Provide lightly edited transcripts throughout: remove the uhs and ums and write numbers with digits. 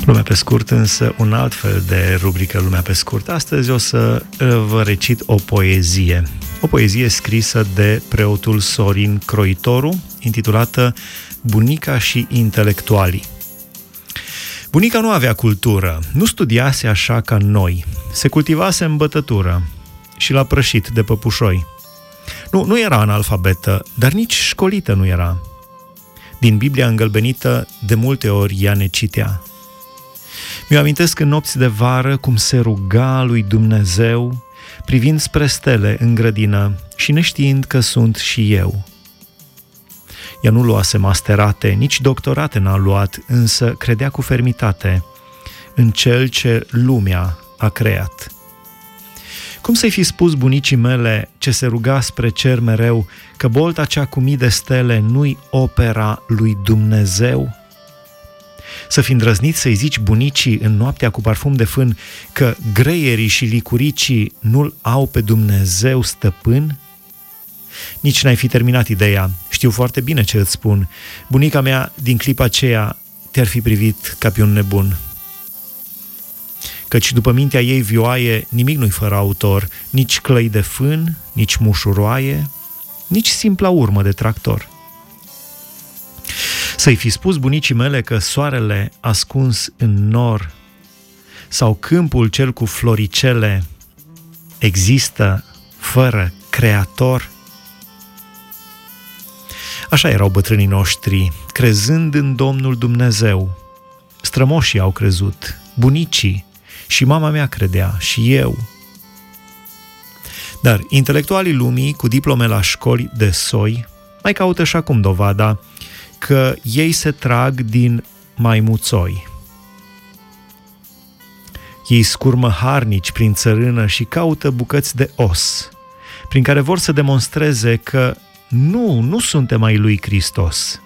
Lumea pe scurt, însă un alt fel de rubrică Lumea pe scurt. Astăzi o să vă recit o poezie. O poezie scrisă de preotul Sorin Croitoru, intitulată Bunica și intelectualii. Bunica nu avea cultură, nu studiase așa ca noi, se cultivase în bătătură și l-a prășit de păpușoi. Nu era analfabetă, dar nici școlită nu era. Din Biblia îngălbenită, de multe ori ea ne citea. Mi-o amintesc în nopți de vară cum se ruga lui Dumnezeu, privind spre stele în grădină și neștiind că sunt și eu. Ea nu luase masterate, nici doctorate n-a luat, însă credea cu fermitate în cel ce lumea a creat. Cum să-i fi spus bunicii mele, ce se ruga spre cer mereu, că bolta cea cu mii de stele nu-i opera lui Dumnezeu? Să fi îndrăznit să-i zici bunicii în noaptea cu parfum de fân că greierii și licuricii nu-l au pe Dumnezeu stăpân? Nici n-ai fi terminat ideea, știu foarte bine ce îți spun. Bunica mea, din clipa aceea, te-ar fi privit ca pe un nebun. Căci după mintea ei vioaie, nimic nu-i fără autor, nici clăi de fân, nici mușuroaie, nici simpla urmă de tractor. Să-i fi spus bunicii mele că soarele ascuns în nor sau câmpul cel cu floricele există fără creator? Așa erau bătrânii noștri, crezând în Domnul Dumnezeu. Strămoșii au crezut, bunicii, și mama mea credea, și eu. Dar intelectualii lumii, cu diplome la școli de soi, mai caută și acum dovada că ei se trag din maimuțoi. Ei scurmă harnici prin țărână și caută bucăți de os, prin care vor să demonstreze că nu suntem ai lui Hristos.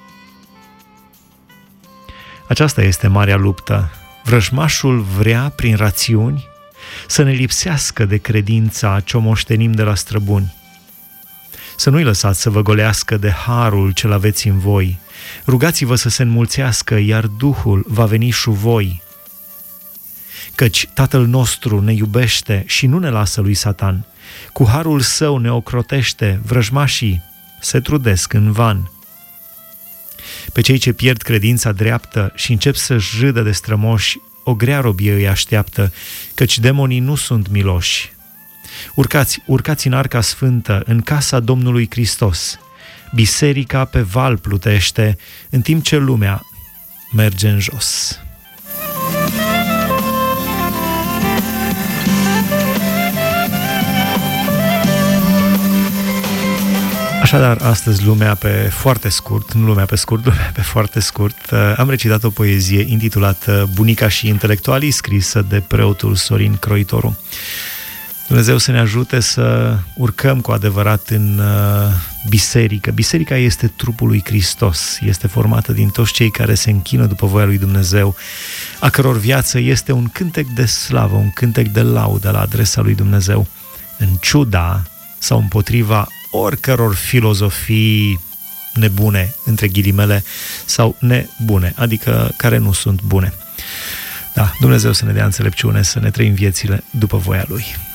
Aceasta este marea luptă. Vrăjmașul vrea, prin rațiuni, să ne lipsească de credința ce o moștenim de la străbuni. Să nu-i lăsați să vă golească de harul ce l-aveți în voi. Rugați-vă să se înmulțească, iar Duhul va veni și voi. Căci Tatăl nostru ne iubește și nu ne lasă lui Satan. Cu harul său ne ocrotește, vrăjmașii se trudesc în van. Pe cei ce pierd credința dreaptă și încep să-și râdă de strămoși, o grea robie îi așteaptă, căci demonii nu sunt miloși. Urcați în arca sfântă, în casa Domnului Hristos. Biserica pe val plutește, în timp ce lumea merge în jos. Așadar, astăzi lumea pe foarte scurt, nu lumea pe scurt, lumea pe foarte scurt, am recitat o poezie intitulată Bunica și intelectualii, scrisă de preotul Sorin Croitoru. Dumnezeu să ne ajute să urcăm cu adevărat în biserică. Biserica este trupul lui Hristos, este formată din toți cei care se închină după voia lui Dumnezeu, a căror viață este un cântec de slavă, un cântec de laudă la adresa lui Dumnezeu, în ciuda sau împotriva oricăror filozofii nebune, între ghilimele, sau nebune, adică care nu sunt bune. Da, Dumnezeu să ne dea înțelepciune, să ne trăim viețile după voia Lui.